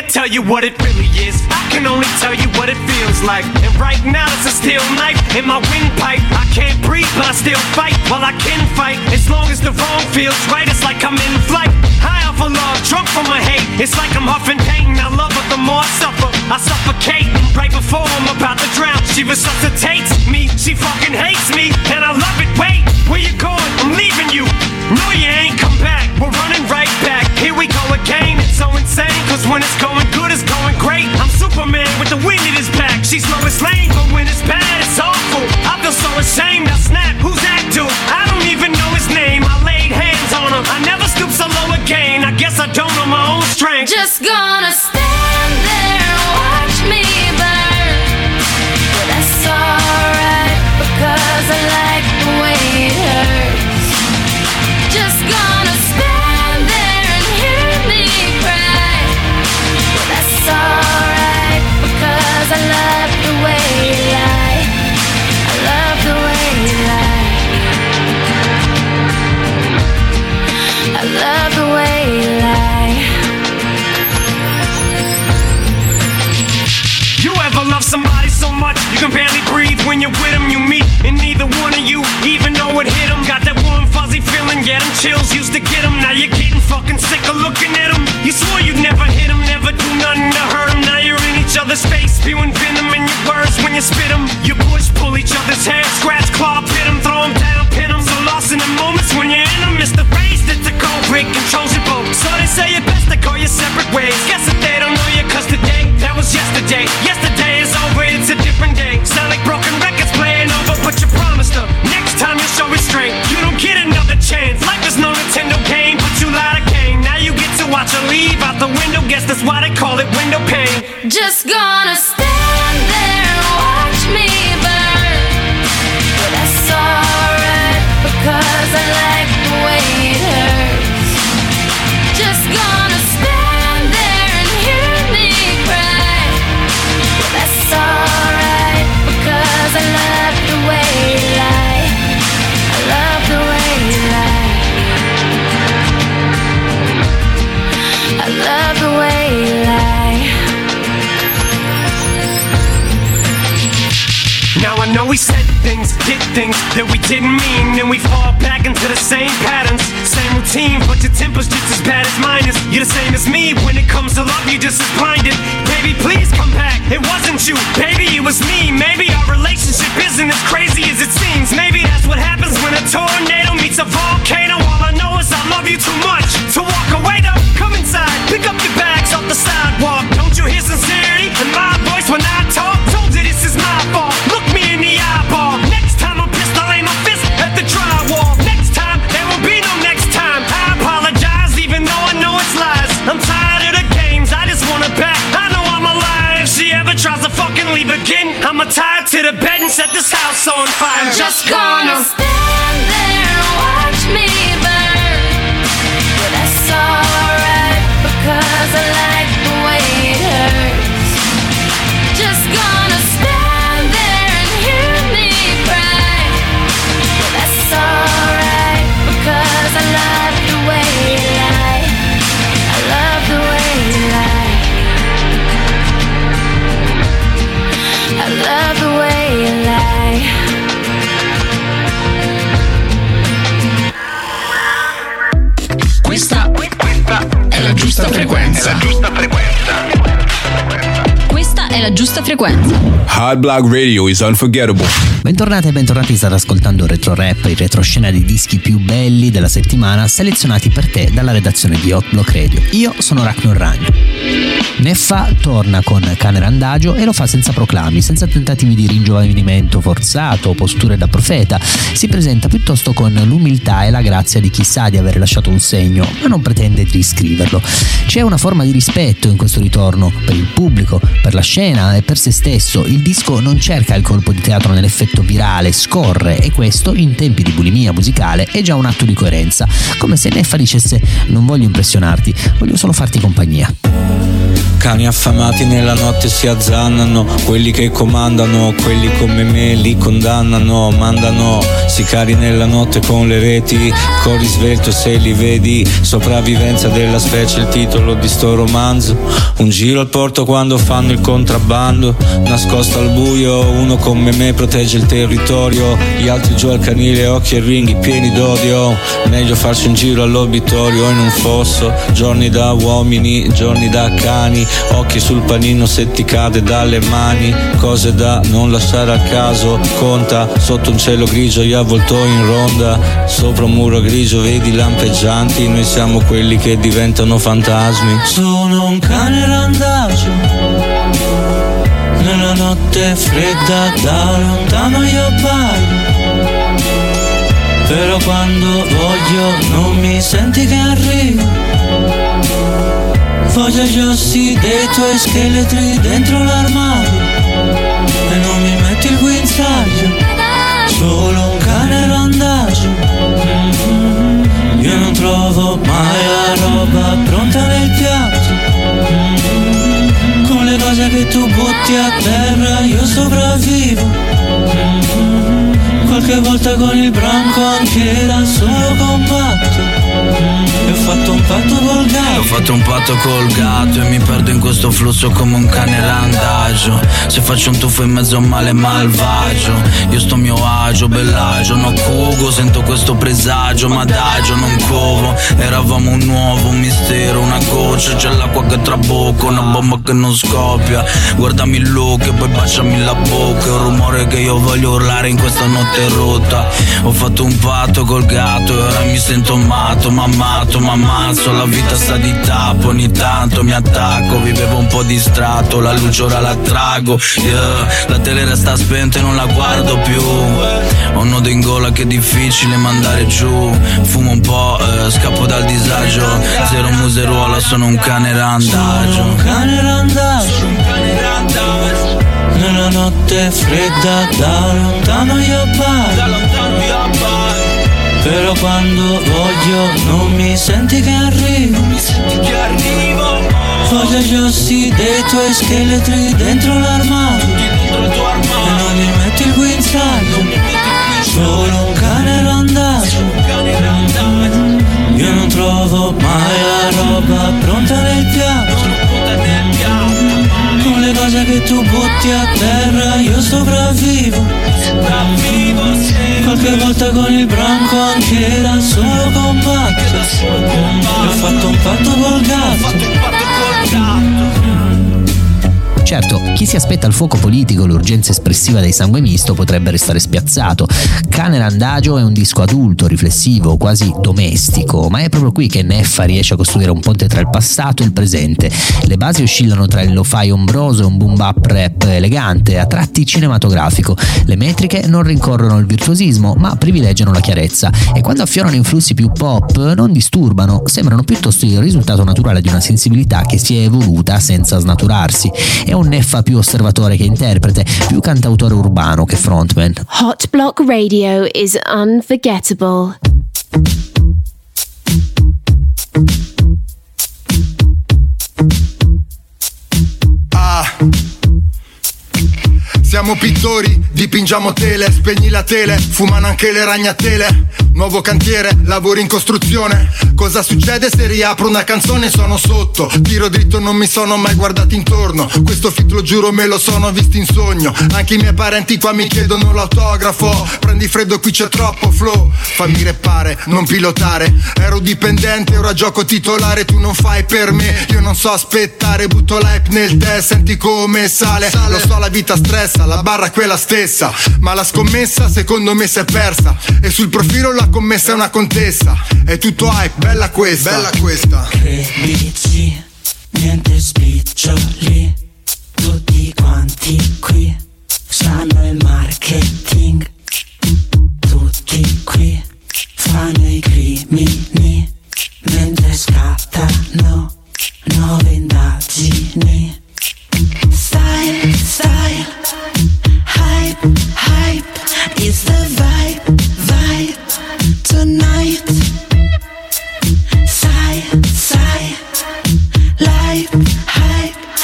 tell you what it really is. I can only tell you what it feels like. And right now it's a steel knife in my windpipe. I can't breathe, but I still fight. Well, I can fight as long as the wrong feels right. It's like I'm in flight, high off of love, drunk from my hate. It's like I'm huffing pain. I love her, the more I suffer, I suffocate. Right before I'm about to drown, she resuscitates me. She fucking hates me, and I love it. Wait, where you going? I'm leaving you. No, you ain't come back. We're running right back. Here we go again. It's so insane, cause when it's going good, it's going great. I'm Superman with the wind in his back. She's Lois Lane, but when it's bad, it's awful. I feel so ashamed. I snap. Who's that dude? I don't even know his name. I laid hands on him. I never stoop so low again. I guess I don't know my own strength. Just gonna stand there and watch me burn. But that's alright, because I like the way it hurts. Just gonna stand there and hear me cry. But that's alright, because I love the way you lie. I love the way you lie. I love the way you lie. You ever love somebody so much you can barely breathe when you're with them? You meet and neither one of you even know it hit them. Got that warm fuzzy feeling, yeah, them chills used to get them. Now you're getting fucking sick of looking at them. You swore you'd never hit them, never do nothing to hurt them. Now you're in each other's face, spewing venom in your words when you spit them. You push, pull each other's hair, scratch, claw, pit them, throw them down, pin them. So lost in the moments when you're in them, it's the phrase that the cold break controls your boat. So they say it best to go your separate ways. Guess that they don't know you, cause today, that was yesterday. Yesterday is over, it's a different day. Sound like broken records playing over, but you promised her next time you'll show restraint. You don't get another chance. Life is no Nintendo game, but you lied again. Now you get to watch her leave out the window. Guess that's why they call it window pane. Just gonna stand there and watch me burn. But that's alright, because I like the way it hurts. Just gonna stand there and hear me cry. But that's alright, because I love the way you lie. I love the way you lie. I love the way you lie. Now I know we said things, did things that we didn't mean, and we fall back into the same patterns, same routine, but your temper's just as bad as mine is. You're the same as me, when it comes to love, you're just as blinded. Baby, please come back, it wasn't you, baby, it was me. Maybe our relationship isn't as crazy as it seems. Maybe that's what happens when a tornado meets a volcano. All I know is I love you too much to walk away though. Come inside, pick up your bags off the sidewalk. Don't you hear sincerity in my voice when I talk? Told you this is my fault, look me in the eyeball. Next time I'm pissed, I'll aim my fist at the drywall. Next time, there will be no next time. I apologize, even though I know it's lies. I'm tired of the games, I just want her back. I know I'm alive. If she ever tries to fucking leave again, I'ma tie her to the bed and set this house on fire. I'm just gonna stand there and watch me burn. But that's alright, because I like the way it hurts. Just gonna stand there and hear me cry. But that's alright, because I love the way you lie. I love the way you lie. I love the way you lie. Questa è la giusta frequenza. Questa è la giusta frequenza. Hot Block Radio is unforgettable. Bentornati e bentornati, state ascoltando Retro Rap, il retroscena dei dischi più belli della settimana selezionati per te dalla redazione di Hot Block Radio. Io sono Ragnar Ragno. Neffa torna con Cane Randagio e lo fa senza proclami, senza tentativi di ringiovanimento forzato o posture da profeta. Si presenta piuttosto con l'umiltà e la grazia di chi sa di aver lasciato un segno, ma non pretende di riscriverlo. C'è una forma di rispetto in questo ritorno per il pubblico, per la scena e per se stesso. Il disco non cerca il colpo di teatro nell'effetto virale, scorre, e questo in tempi di bulimia musicale è già un atto di coerenza, come se Neffa dicesse: non voglio impressionarti, voglio solo farti compagnia. Cani affamati nella notte si azzannano, quelli che comandano, quelli come me li condannano. Mandano sicari nella notte con le reti, corri svelto se li vedi. Sopravvivenza della specie, il titolo di sto romanzo. Un giro al porto quando fanno il contrabbando, nascosto al buio, uno come me protegge il territorio. Gli altri giù al canile, occhi e ringhi pieni d'odio. Meglio farci un giro all'obitorio in un fosso. Giorni da uomini, giorni da cani, occhi sul panino se ti cade dalle mani. Cose da non lasciare a caso, conta sotto un cielo grigio gli avvoltoi in ronda. Sopra un muro grigio vedi lampeggianti, noi siamo quelli che diventano fantasmi. Sono un cane randagio, nella notte fredda da lontano io abbaio. Però quando voglio non mi senti che arrivo. Voglio gli ossi dei tuoi scheletri dentro l'armadio e non mi metti il guinzaglio. Solo un cane randagio. Io non trovo mai la roba pronta nel piatto. Con le cose che tu butti a terra io sopravvivo. Qualche volta con il branco anche da solo combatto. E ho fatto un patto col gatto. Ho fatto un patto col gatto e mi perdo in questo flusso come un cane randagio. Se faccio un tuffo in mezzo a un male malvagio, io sto a mio agio, bellagio, no cugo. Sento questo presagio, ma adagio, non covo. Eravamo un nuovo mistero, una goccia, c'è l'acqua che trabocca, una bomba che non scoppia. Guardami il look e poi baciami la bocca. È un rumore che io voglio urlare in questa notte rotta. Ho fatto un patto col gatto e ora mi sento matto, mammato, m'ammazzo. La vita sta di tappo, ogni tanto mi attacco. Vivevo un po' distratto, la luce ora la trago, yeah. La tele resta spenta e non la guardo più. Ho un nodo in gola che è difficile mandare giù. Fumo un po', scappo dal disagio. Zero museruola, sono un cane randagio. Sono un cane randagio. Nella notte fredda da lontano io abbaio. Però quando voglio non mi senti che arrivo. Voglio gli ossi dei tuoi scheletri dentro l'armadio e non mi metti il guinzaglio. Solo un cane randagio. Io non trovo mai la roba pronta nel piatto. Con le cose che tu butti a terra io sopravvivo. Qualche volta con il branco anche da solo combatto. E ho fatto un patto col gatto. Certo, chi si aspetta il fuoco politico, l'urgenza espressiva dei Sangue Misto potrebbe restare spiazzato. Cane randagio è un disco adulto, riflessivo, quasi domestico, ma è proprio qui che Neffa riesce a costruire un ponte tra il passato e il presente. Le basi oscillano tra il lo-fi ombroso e un boom bap rap elegante, a tratti cinematografico. Le metriche non rincorrono il virtuosismo, ma privilegiano la chiarezza, e quando affiorano influssi più pop non disturbano, sembrano piuttosto il risultato naturale di una sensibilità che si è evoluta senza snaturarsi. È un Neffa più osservatore che interprete, più cantautore urbano che frontman. Hot Block Radio is unforgettable. Siamo pittori, dipingiamo tele, spegni la tele, fumano anche le ragnatele. Nuovo cantiere, lavori in costruzione. Cosa succede se riapro una canzone? Sono sotto, tiro dritto, non mi sono mai guardato intorno. Questo fit lo giuro me lo sono visto in sogno. Anche i miei parenti qua mi chiedono l'autografo. Prendi freddo, qui c'è troppo flow. Fammi reppare, non pilotare. Ero dipendente, ora gioco titolare. Tu non fai per me, io non so aspettare. Butto l'hype nel tè, senti come sale. Lo so, la vita stressa, la barra è quella stessa, ma la scommessa secondo me si è persa. E sul profilo la commessa è una contessa. È tutto hype, bella questa, bella questa. Credici, niente spiccioli. Tutti quanti qui sanno il marketing. Tutti qui fanno i crimini mentre scattano nuove indagini. Style, style, hype, hype is the vibe, vibe tonight. Sigh, sigh, life, hype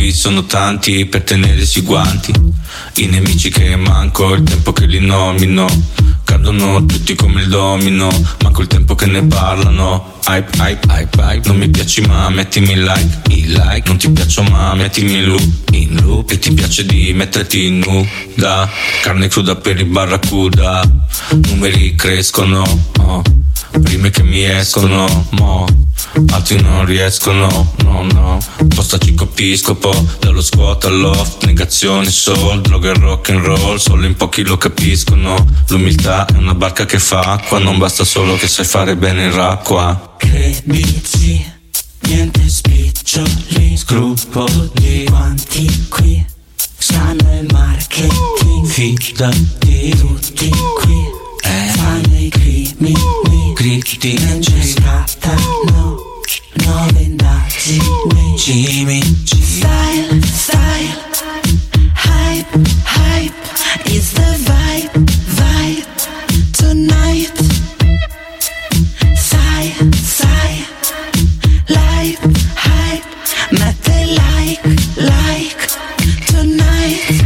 modi sono tanti per tenersi i guanti. I nemici che manco, il tempo che li nomino. Cadono tutti come il domino, manco il tempo che ne parlano. Hype, hype, hype, hype. Non mi piaci ma mettimi like, i like. Non ti piaccio ma mettimi in loop. E ti piace di metterti nuda. Carne cruda per i barracuda. Numeri crescono, oh. Prime che mi escono, mo. Altri non riescono, no. Postaci copiscopo, dallo squat all'off. Negazione, soul, droga e rock and roll. Solo in pochi lo capiscono. L'umiltà è una barca che fa acqua. Non basta solo che sai fare bene il rap qua. Crediti, niente spiccioli, scrupoli. Quanti qui sanno il marketing. Fidati, tutti qui fanno i crimini. Critti non ci scattano nuove indagini. Jimmy Style, style, hype, hype is the vibe, vibe tonight. Sai, like, hype, mette like tonight.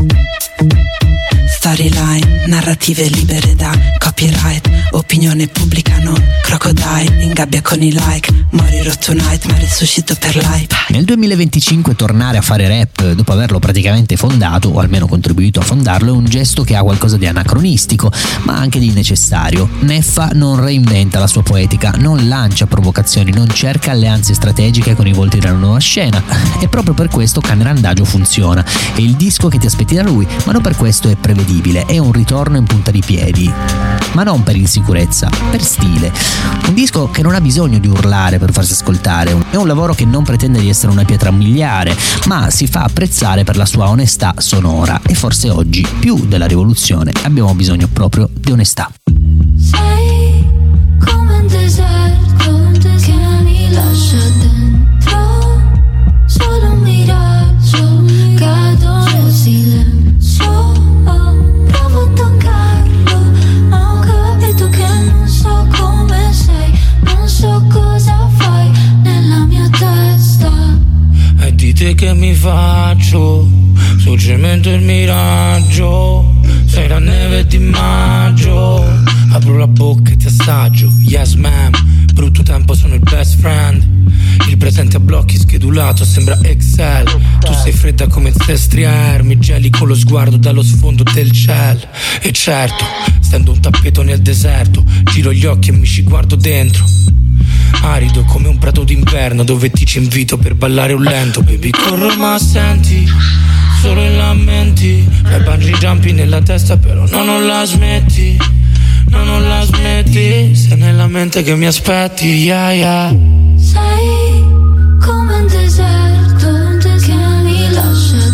Storyline, narrative libere da copyright. Opinione pubblica non crocodile. In gabbia con i like, morirò tonight ma risuscito per l'hype. Nel 2025 tornare a fare rap dopo averlo praticamente fondato, o almeno contribuito a fondarlo, è un gesto che ha qualcosa di anacronistico ma anche di necessario. Neffa non reinventa la sua poetica, non lancia provocazioni, non cerca alleanze strategiche con i volti della nuova scena, e proprio per questo Cane Randagio funziona. È il disco che ti aspetti da lui, ma non per questo è prevedibile. È un ritorno in punta di piedi, ma non per insicurezza, per stile. Un disco che non ha bisogno di urlare per farsi ascoltare. È un lavoro che non pretende di essere una pietra miliare, ma si fa apprezzare per la sua onestà sonora. E forse oggi, più della rivoluzione, abbiamo bisogno proprio di onestà. Sei come un deserto che mi lascia dentro, solo un miraggio, cado nel silenzio. Provo a toccarlo, ma ho capito che non so come sei, non so cosa fai nella mia testa. E di te che mi faccio, sul cemento il miraggio. Sei la neve di maggio, apro la bocca e ti assaggio. Yes ma'am, brutto tempo sono il best friend. Il presente a blocchi schedulato sembra Excel. Tu sei fredda come il sestriere, mi geli con lo sguardo dallo sfondo del cielo. E certo, stendo un tappeto nel deserto, giro gli occhi e mi ci guardo dentro. Arido come un prato d'inverno dove ti ci invito per ballare un lento. Baby corro ma senti solo i lamenti. Fai bungee jumping nella testa però no, non la smetti. No, non la smetti. Sei nella mente che mi aspetti, yeah yeah. Sei come un deserto che mi lascia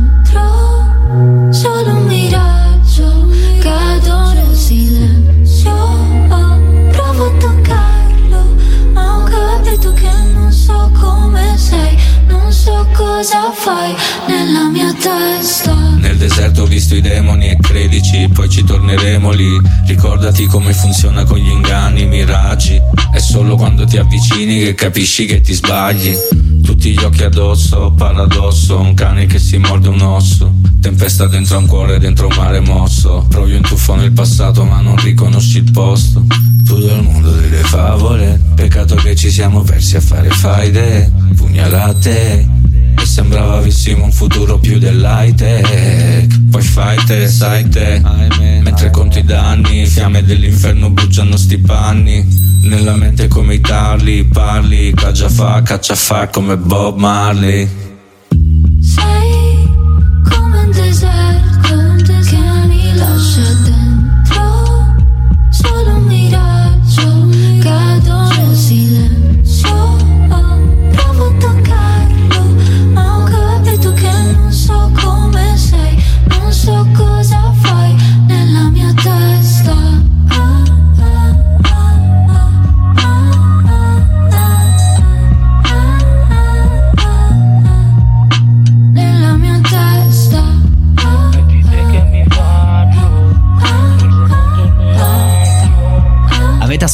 dentro, solo un miraggio, cado nel silenzio. Provo a toccarlo, ma ho capito che non so come sei, non so cosa fai nella mia testa. Nel deserto ho visto i demoni e credici, poi ci torneremo lì. Ricordati come funziona con gli inganni, i miraggi. È solo quando ti avvicini che capisci che ti sbagli. Tutti gli occhi addosso, paradosso, un cane che si morde un osso. Tempesta dentro un cuore, dentro un mare mosso. Provi un tuffo nel passato ma non riconosci il posto. Tutto il mondo delle favole, peccato che ci siamo persi a fare faide, pugnalate. E sembrava avessimo un futuro più dell'high tech. Poi fai te, sai te, mentre conti i danni, fiamme dell'inferno bruciano sti panni. Nella mente come i tarli, parli, caccia fa come Bob Marley. Sei come un deserto che mi lascia dentro, solo un miraggio, cado nel silenzio. Provo a toccarlo, ma ho capito che non so come sei, non so cosa fai nella mia testa.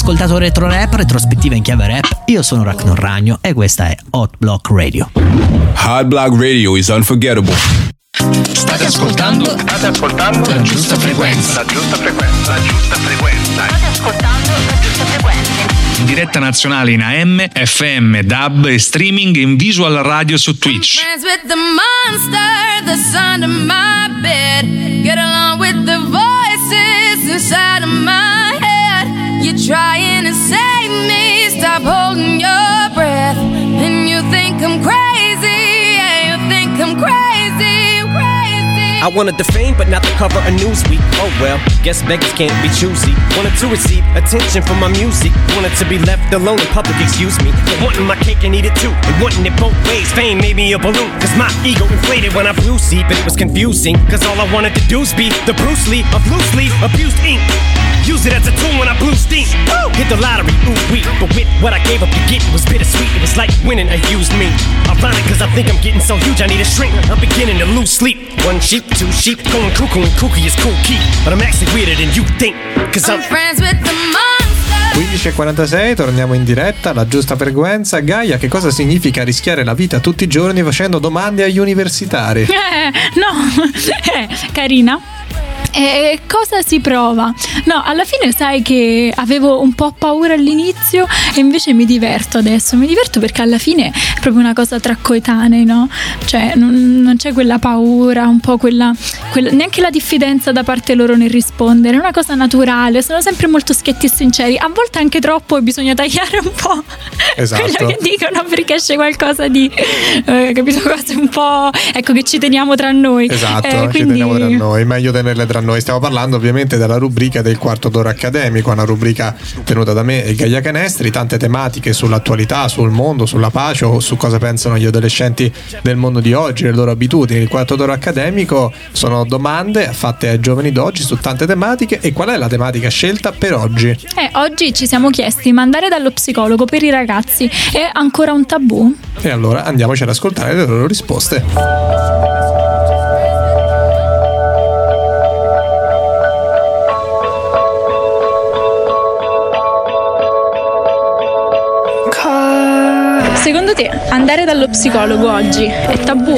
ascoltato Retro Rap, retrospettiva in chiave rap. Io sono Ragnar Ragno e questa è Hot Block Radio. Hot Block Radio is unforgettable. State ascoltando la giusta frequenza. State ascoltando la giusta frequenza. In diretta nazionale in AM, FM, DAB e streaming in visual radio su Twitch. Friends with the monster that's under my bed. Get along with the voices inside of my head. You're trying to save me, stop holding your breath. And you think I'm crazy, yeah, you think I'm crazy. I wanted the fame, but not the cover of Newsweek. Oh well, guess beggars can't be choosy. Wanted to receive attention from my music. Wanted to be left alone in public, excuse me. But wanting my cake and eat it too, and wanting it both ways. Fame made me a balloon, cause my ego inflated when I flew see. But it was confusing, cause all I wanted to do was be the Bruce Lee of loosely abused ink. Use it as a tool when I blew steam. Woo! Hit the lottery, ooh wee. But with what I gave up to get, it was bittersweet. It was like winning a used me. Ironic, cause I think I'm getting so huge I need a shrink. I'm beginning to lose sleep. One sheep, two sheep, going cuckoo and kooky is cool key. But I'm actually weirder than you think, cause I'm friends with the monster. 15:46, torniamo in diretta alla giusta frequenza. Gaia, che cosa significa rischiare la vita tutti i giorni facendo domande agli universitari? No, carina. Cosa si prova? No, alla fine sai che avevo un po' paura all'inizio e invece mi diverto adesso. Mi diverto perché alla fine è proprio una cosa tra coetanei, no? Cioè non c'è quella paura, un po' quella neanche la diffidenza da parte loro nel rispondere. È una cosa naturale, sono sempre molto schietti e sinceri. A volte anche troppo e bisogna tagliare un po'. Esatto. Quello che dicono, perché esce qualcosa di capito, cose un po', ecco, che ci teniamo tra noi. Esatto, quindi ci teniamo tra noi, meglio tenerle tra noi. Stiamo parlando ovviamente della rubrica del quarto d'ora accademico, una rubrica tenuta da me e Gaia Canestri, tante tematiche sull'attualità, sul mondo, sulla pace o su cosa pensano gli adolescenti del mondo di oggi, le loro abitudini. Il quarto d'ora accademico sono domande fatte ai giovani d'oggi su tante tematiche. E qual è la tematica scelta per oggi? Oggi ci siamo chiesti: ma andare dallo psicologo per i ragazzi è ancora un tabù? E allora andiamoci ad ascoltare le loro risposte. Secondo te andare dallo psicologo oggi è tabù?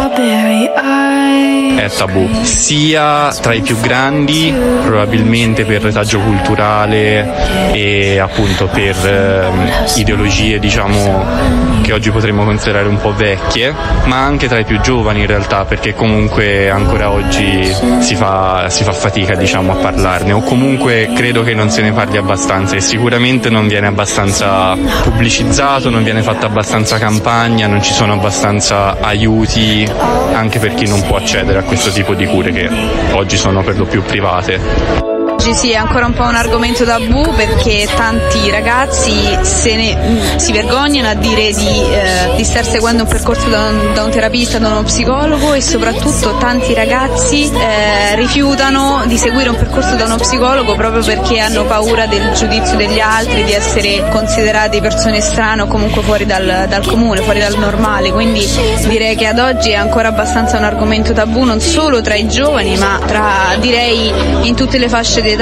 È tabù, sia tra i più grandi, probabilmente per retaggio culturale e appunto per ideologie, diciamo, che oggi potremmo considerare un po' vecchie, ma anche tra i più giovani in realtà, perché comunque ancora oggi si fa fatica, diciamo, a parlarne, o comunque credo che non se ne parli abbastanza e sicuramente non viene abbastanza pubblicizzato, non viene fatta abbastanza campagna, non ci sono abbastanza aiuti anche per chi non può accedere a questo tipo di cure che oggi sono per lo più private. Oggi sì, è ancora un po' un argomento tabù perché tanti ragazzi si vergognano a dire di star seguendo un percorso da un terapista, da uno psicologo, e soprattutto tanti ragazzi rifiutano di seguire un percorso da uno psicologo proprio perché hanno paura del giudizio degli altri, di essere considerati persone strane o comunque fuori dal comune, fuori dal normale. Quindi direi che ad oggi è ancora abbastanza un argomento tabù, non solo tra i giovani ma direi in tutte le fasce d'età.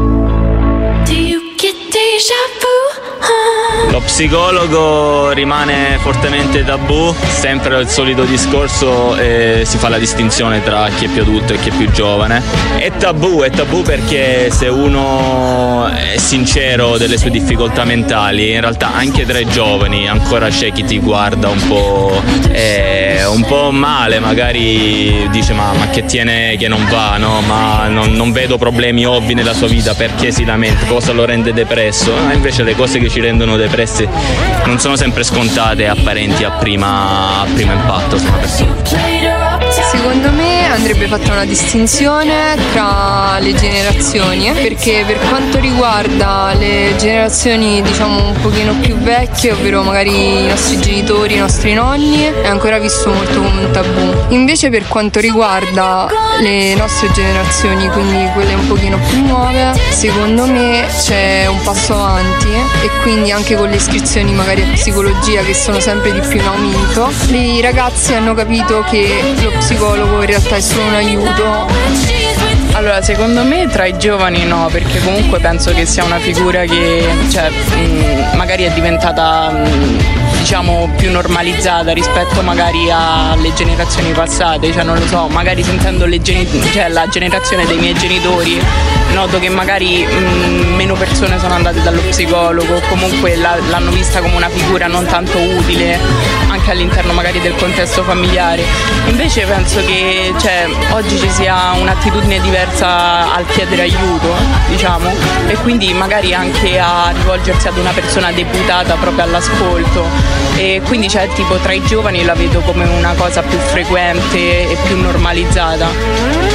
Lo psicologo rimane fortemente tabù, sempre il solito discorso, si fa la distinzione tra chi è più adulto e chi è più giovane. È tabù perché se uno è sincero delle sue difficoltà mentali, in realtà anche tra i giovani ancora c'è chi ti guarda un po' male, magari dice ma che tiene che non va, no? Ma non vedo problemi ovvi nella sua vita, perché si lamenta, cosa lo rende depresso? Invece le cose che ci rendono depressi non sono sempre scontate e apparenti a prima impatto su una persona. Secondo me andrebbe fatta una distinzione tra le generazioni, perché per quanto riguarda le generazioni diciamo un pochino più vecchie, ovvero magari i nostri genitori, i nostri nonni, è ancora visto molto come un tabù. Invece per quanto riguarda le nostre generazioni, quindi quelle un pochino più nuove, secondo me c'è un passo avanti, e quindi anche con le iscrizioni magari a psicologia che sono sempre di più in aumento, i ragazzi hanno capito che lo psicologo in realtà è solo un aiuto Allora, secondo me tra i giovani no, perché comunque penso che sia una figura che magari è diventata diciamo più normalizzata rispetto magari alle generazioni passate, cioè non lo so, magari sentendo la generazione dei miei genitori noto che magari meno persone sono andate dallo psicologo, comunque l'hanno vista come una figura non tanto utile anche all'interno magari del contesto familiare. Invece penso che oggi ci sia un'attitudine diversa al chiedere aiuto, diciamo, e quindi magari anche a rivolgersi ad una persona deputata proprio all'ascolto, e quindi tipo tra i giovani la vedo come una cosa più frequente e più normalizzata.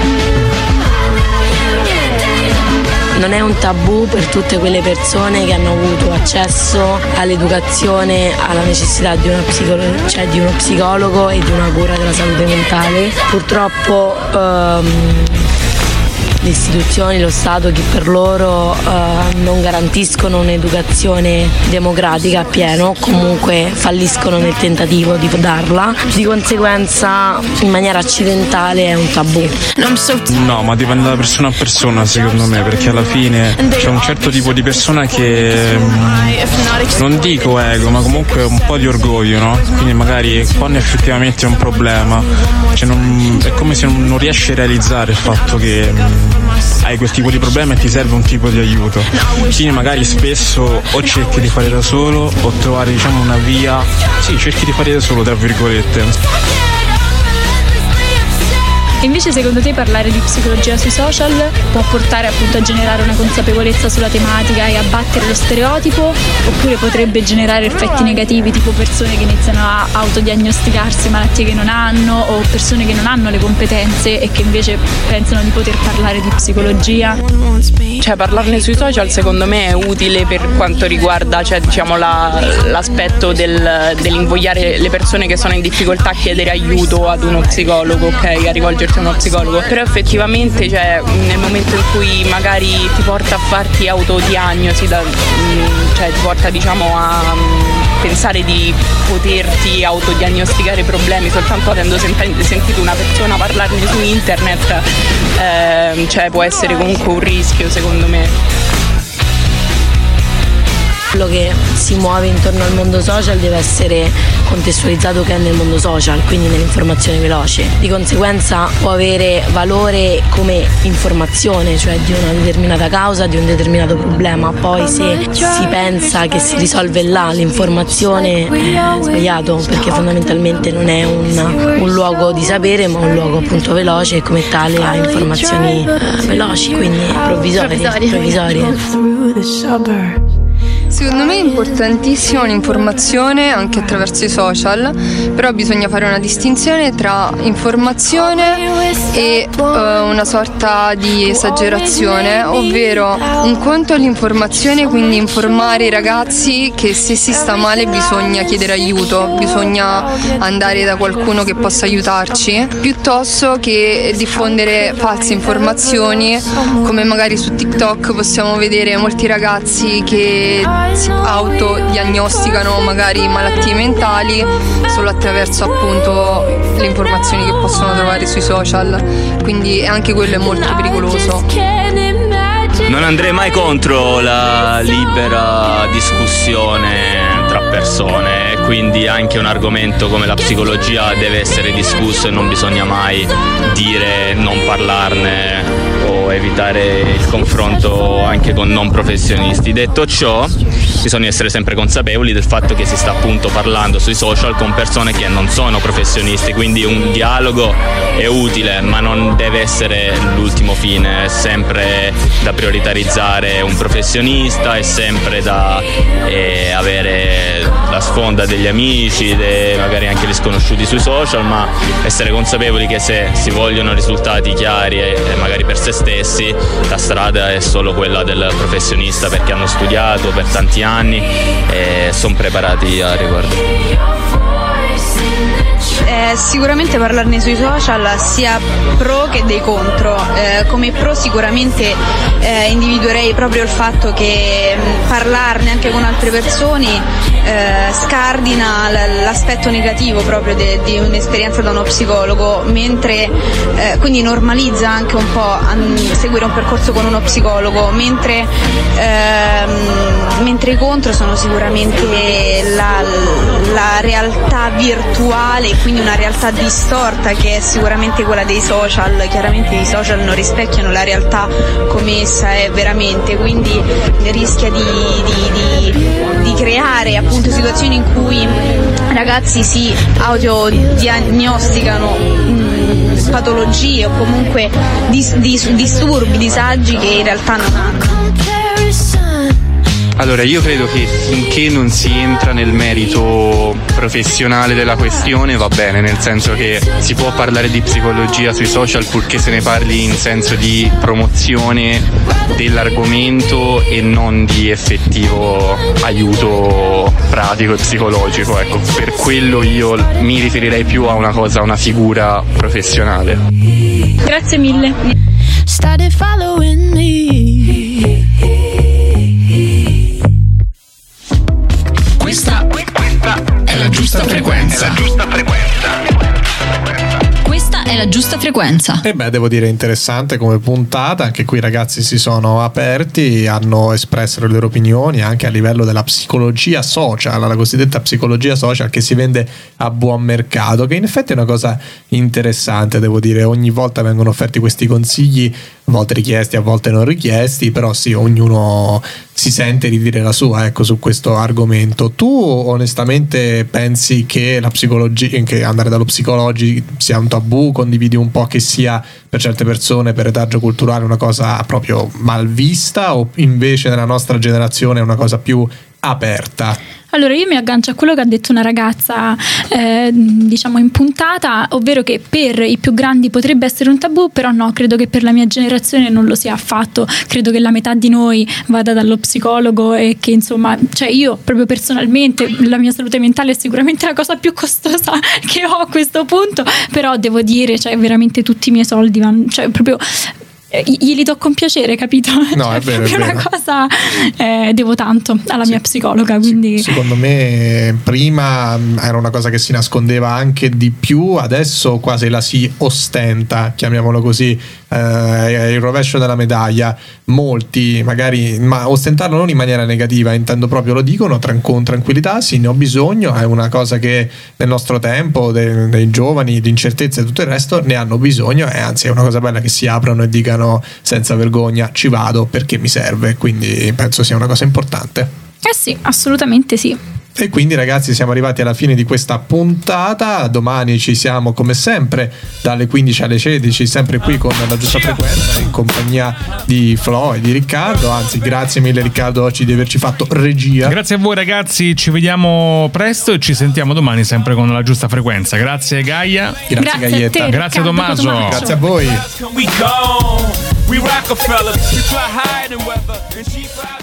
Non è un tabù per tutte quelle persone che hanno avuto accesso all'educazione, alla necessità di uno psicologo e di una cura della salute mentale. Purtroppo le istituzioni, lo Stato, chi per loro non garantiscono un'educazione democratica appieno, comunque falliscono nel tentativo di darla, di conseguenza in maniera accidentale è un tabù. No, ma dipende da persona a persona secondo me, perché alla fine c'è un certo tipo di persona che non dico ego, ma comunque un po' di orgoglio, no? Quindi magari quando effettivamente è un problema, è come se non riesci a realizzare il fatto che hai quel tipo di problema e ti serve un tipo di aiuto. Quindi magari spesso o cerchi di fare da solo o trovare una via, cerchi di fare da solo tra virgolette. Invece secondo te parlare di psicologia sui social può portare appunto a generare una consapevolezza sulla tematica e abbattere lo stereotipo, oppure potrebbe generare effetti negativi, tipo persone che iniziano a autodiagnosticarsi malattie che non hanno, o persone che non hanno le competenze e che invece pensano di poter parlare di psicologia? Parlarne sui social secondo me è utile per quanto riguarda l'aspetto dell'invogliare le persone che sono in difficoltà a chiedere aiuto ad uno psicologo, ok? A rivolgersi a uno psicologo, però effettivamente nel momento in cui magari ti porta a farti autodiagnosi, ti porta a pensare di poterti autodiagnosticare problemi soltanto avendo sentito una persona parlarne su internet, può essere comunque un rischio secondo me. Quello che si muove intorno al mondo social deve essere contestualizzato che è nel mondo social, quindi nell'informazione veloce. Di conseguenza può avere valore come informazione, cioè di una determinata causa, di un determinato problema. Poi se si pensa che si risolve là l'informazione è sbagliato, perché fondamentalmente non è un luogo di sapere, ma un luogo appunto veloce e come tale ha informazioni veloci, quindi provvisorie. Secondo me è importantissima l'informazione anche attraverso i social, però bisogna fare una distinzione tra informazione e una sorta di esagerazione, ovvero un conto è l'informazione, quindi informare i ragazzi che se si sta male bisogna chiedere aiuto, bisogna andare da qualcuno che possa aiutarci, piuttosto che diffondere false informazioni, come magari su TikTok possiamo vedere molti ragazzi che si autodiagnosticano magari malattie mentali solo attraverso appunto le informazioni che possono trovare sui social, quindi anche quello è molto pericoloso. Non andrei mai contro la libera discussione tra persone, quindi anche un argomento come la psicologia deve essere discusso e non bisogna mai dire non parlarne o evitare il confronto anche con non professionisti. Detto ciò, bisogna essere sempre consapevoli del fatto che si sta appunto parlando sui social con persone che non sono professionisti, quindi un dialogo è utile, ma non deve essere l'ultimo fine, è sempre da prioritarizzare un professionista, è sempre da avere la sfonda degli amici, magari anche gli sconosciuti sui social, ma essere consapevoli che se si vogliono risultati chiari e magari per se stessi, la strada è solo quella del professionista, perché hanno studiato per tanti anni e sono preparati a riguardo. Sicuramente parlarne sui social sia pro che dei contro. Come pro sicuramente individuerei proprio il fatto che parlarne anche con altre persone scardina l'aspetto negativo proprio di un'esperienza da uno psicologo, mentre quindi normalizza anche un po' seguire un percorso con uno psicologo, mentre i contro sono sicuramente la realtà virtuale, quindi una realtà distorta che è sicuramente quella dei social. Chiaramente i social non rispecchiano la realtà come essa è veramente, quindi rischia di creare appunto situazioni in cui ragazzi si autodiagnosticano patologie o comunque disturbi, disagi che in realtà non hanno. Allora, io credo che finché non si entra nel merito professionale della questione va bene, nel senso che si può parlare di psicologia sui social purché se ne parli in senso di promozione dell'argomento e non di effettivo aiuto pratico e psicologico. Ecco, per quello io mi riferirei più a una cosa, a una figura professionale. Grazie mille. Started following me. Questa è la giusta frequenza. Questa è la giusta frequenza. E devo dire interessante come puntata. Anche qui i ragazzi si sono aperti, hanno espresso le loro opinioni anche a livello della psicologia social, la cosiddetta psicologia social che si vende a buon mercato, che in effetti è una cosa interessante, devo dire. Ogni volta vengono offerti questi consigli, a volte richiesti, a volte non richiesti, però sì, ognuno si sente di dire la sua, ecco, su questo argomento. Tu onestamente pensi che la psicologia, che andare dallo psicologo sia un tabù? Condividi un po' che sia per certe persone, per retaggio culturale, una cosa proprio mal vista, o invece nella nostra generazione è una cosa più aperta? Allora, io mi aggancio a quello che ha detto una ragazza diciamo in puntata, ovvero che per i più grandi potrebbe essere un tabù, però no, credo che per la mia generazione non lo sia affatto. Credo che la metà di noi vada dallo psicologo e che insomma, cioè io proprio personalmente la mia salute mentale è sicuramente la cosa più costosa che ho a questo punto, però devo dire, cioè veramente tutti i miei soldi vanno, cioè proprio glieli do con piacere, capito? No, cioè, è vero, è vero. una cosa, devo tanto alla mia psicologa, quindi secondo me prima era una cosa che si nascondeva anche di più, adesso quasi la si ostenta, chiamiamolo così, il rovescio della medaglia. Molti magari, ma ostentarlo non in maniera negativa, intendo proprio, lo dicono con tranquillità, sì, ne ho bisogno, è una cosa che nel nostro tempo dei giovani, di incertezza e tutto il resto, ne hanno bisogno, e anzi è una cosa bella che si aprono e dicano senza vergogna ci vado perché mi serve, quindi penso sia una cosa importante. sì, assolutamente sì. E quindi ragazzi siamo arrivati alla fine di questa puntata. Domani ci siamo come sempre dalle 15 alle 16, sempre qui con la giusta frequenza, in compagnia di Flo e di Riccardo. Anzi, grazie mille Riccardo oggi di averci fatto regia. Grazie a voi ragazzi, ci vediamo presto e ci sentiamo domani sempre con la giusta frequenza. Grazie Gaia. Grazie Gaietta. Grazie Tommaso. Grazie a voi. We Rockefeller, we fly higher than weather, and she fly